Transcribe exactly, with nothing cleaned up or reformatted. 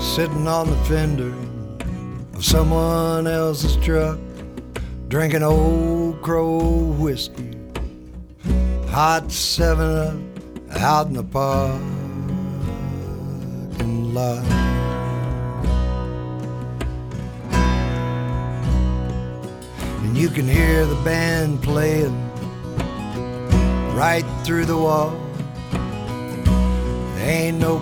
sitting on the fender of someone else's truck, drinking Old Crow whiskey, hot seven up out in the parking lot. And you can hear the band playing right through the wall. There ain't no